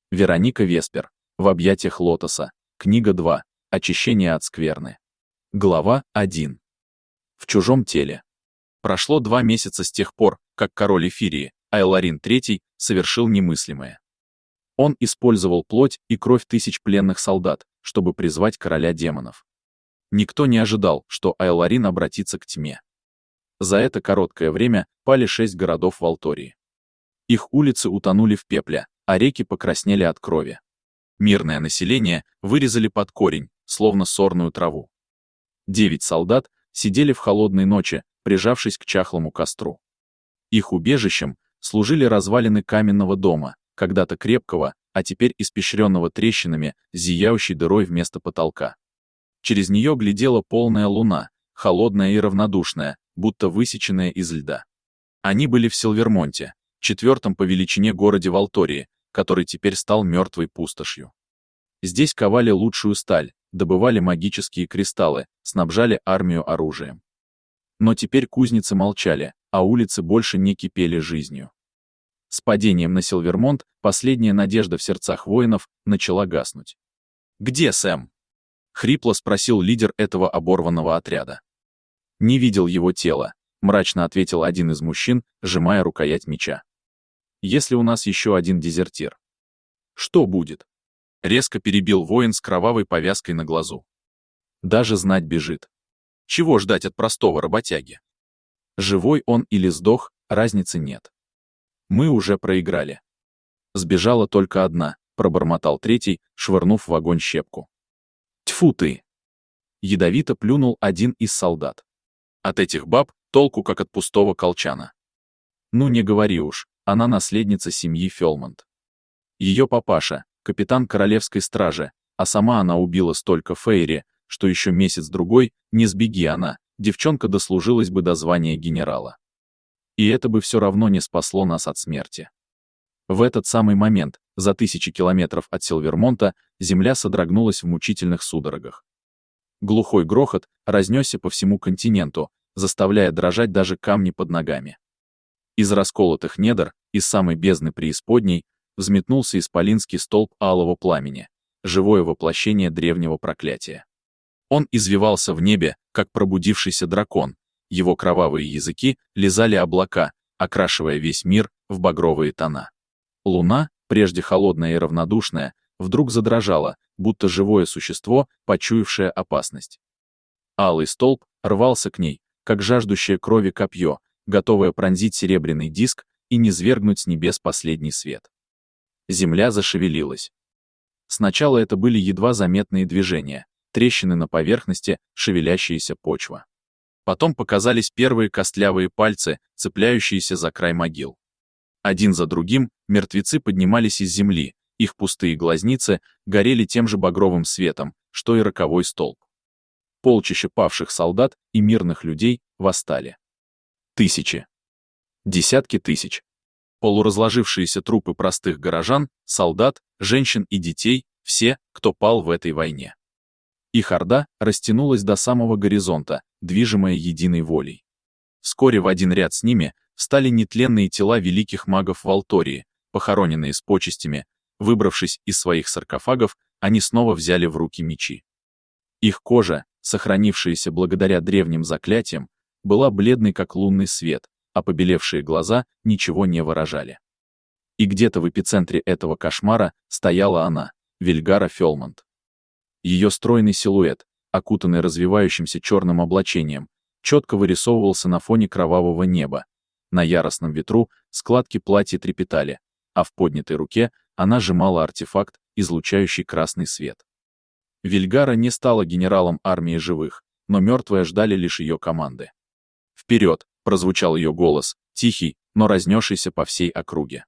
Вероника Веспер. В объятиях лотоса. Книга 2. Очищение от скверны. Глава 1. В чужом теле. Прошло 2 месяца с тех пор, как король Эфирии, Айларин III, совершил немыслимое. Он использовал плоть и кровь тысяч пленных солдат, чтобы призвать короля демонов. Никто не ожидал, что Айларин обратится к тьме. За это короткое время пали 6 городов в Алтории. Их улицы утонули в пепле, а реки покраснели от крови. Мирное население вырезали под корень, словно сорную траву. 9 солдат сидели в холодной ночи, прижавшись к чахлому костру. Их убежищем служили развалины каменного дома, когда-то крепкого, а теперь испещренного трещинами, зияющей дырой вместо потолка. Через нее глядела полная луна, холодная и равнодушная, будто высеченная из льда. Они были в Силвермонте, 4-м по величине городе в Алтории, который теперь стал мертвой пустошью. Здесь ковали лучшую сталь, добывали магические кристаллы, снабжали армию оружием. Но теперь кузницы молчали, а улицы больше не кипели жизнью. С падением на Силвермонт последняя надежда в сердцах воинов начала гаснуть. «Где Сэм?» — хрипло спросил лидер этого оборванного отряда. «Не видел его тела», — мрачно ответил один из мужчин, сжимая рукоять меча. «Если у нас еще один дезертир, что будет?» — резко перебил воин с кровавой повязкой на глазу. «Даже знать бежит. Чего ждать от простого работяги? Живой он или сдох, разницы нет. Мы уже проиграли. Сбежала только одна», — пробормотал третий, швырнув в огонь щепку. «Тьфу ты!» — ядовито плюнул один из солдат. «От этих баб толку как от пустого колчана». «Ну не говори уж, она наследница семьи Фелмонт. Ее папаша — капитан королевской стражи, а сама она убила столько Фейри, что еще месяц-другой, не сбеги она, девчонка дослужилась бы до звания генерала. И это бы все равно не спасло нас от смерти». В этот самый момент, за 1000 километров от Силвермонта, земля содрогнулась в мучительных судорогах. Глухой грохот разнесся по всему континенту, заставляя дрожать даже камни под ногами. Из расколотых недр, из самой бездны преисподней, взметнулся исполинский столб алого пламени, живое воплощение древнего проклятия. Он извивался в небе, как пробудившийся дракон, его кровавые языки лизали облака, окрашивая весь мир в багровые тона. Луна, прежде холодная и равнодушная, вдруг задрожала, будто живое существо, почуявшее опасность. Алый столб рвался к ней, как жаждущее крови копье, готовое пронзить серебряный диск и низвергнуть с небес последний свет. Земля зашевелилась. Сначала это были едва заметные движения, трещины на поверхности, шевелящаяся почва. Потом показались первые костлявые пальцы, цепляющиеся за край могил. Один за другим мертвецы поднимались из земли, их пустые глазницы горели тем же багровым светом, что и роковой столб. Полчища павших солдат и мирных людей восстали. Тысячи. Десятки тысяч. Полуразложившиеся трупы простых горожан, солдат, женщин и детей, все, кто пал в этой войне. Их орда растянулась до самого горизонта, движимая единой волей. Вскоре в один ряд с ними встали нетленные тела великих магов в Алтории, похороненные с почестями. Выбравшись из своих саркофагов, они снова взяли в руки мечи. Их кожа, сохранившаяся благодаря древним заклятиям, была бледной как лунный свет, а побелевшие глаза ничего не выражали. И где-то в эпицентре этого кошмара стояла она, Вильгара Фелмонт. Ее стройный силуэт, окутанный развивающимся черным облачением, четко вырисовывался на фоне кровавого неба. На яростном ветру складки платья трепетали, а в поднятой руке она сжимала артефакт, излучающий красный свет. Вильгара не стала генералом армии живых, но мертвые ждали лишь ее команды. «Вперед!» — прозвучал ее голос, тихий, но разнесшийся по всей округе.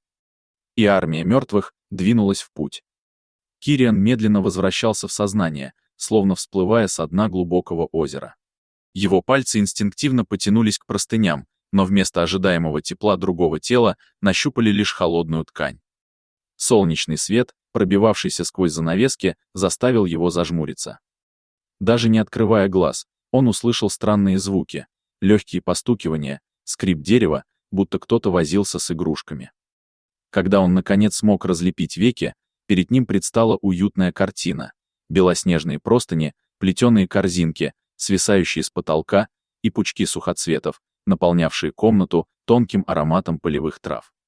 И армия мертвых двинулась в путь. Кириан медленно возвращался в сознание, словно всплывая со дна глубокого озера. Его пальцы инстинктивно потянулись к простыням, но вместо ожидаемого тепла другого тела нащупали лишь холодную ткань. Солнечный свет, пробивавшийся сквозь занавески, заставил его зажмуриться. Даже не открывая глаз, он услышал странные звуки, легкие постукивания, скрип дерева, будто кто-то возился с игрушками. Когда он наконец смог разлепить веки, перед ним предстала уютная картина. Белоснежные простыни, плетеные корзинки, свисающие с потолка, и пучки сухоцветов, наполнявшие комнату тонким ароматом полевых трав.